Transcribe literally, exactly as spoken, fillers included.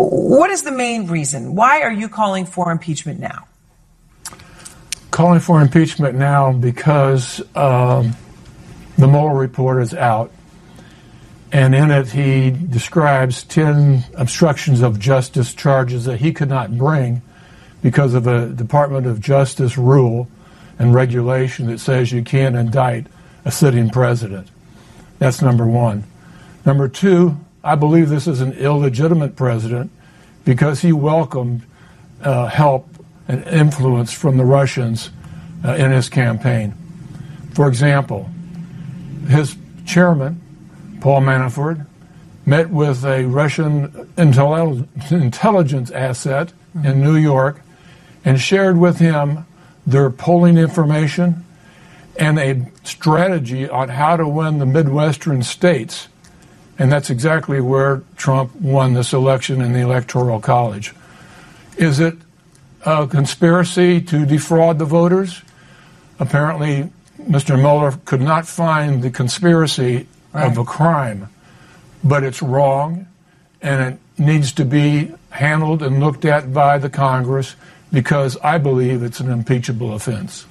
What is the main reason? Why are you calling for impeachment now? Calling for impeachment now because um, the Mueller report is out, and in it he describes ten obstructions of justice charges that he could not bring because of a Department of Justice rule and regulation that says you can't indict a sitting president. That's number one. Number two, I believe this is an illegitimate president because he welcomed uh, help and influence from the Russians uh, in his campaign. For example, his chairman, Paul Manafort, met with a Russian intel- intelligence asset in New York and shared with him their polling information and a strategy on how to win the Midwestern states. And that's exactly where Trump won this election in the Electoral College. Is it a conspiracy to defraud the voters? Apparently, Mister Mueller could not find the conspiracy right. of a crime, but it's wrong, and it needs to be handled and looked at by the Congress because I believe it's an impeachable offense.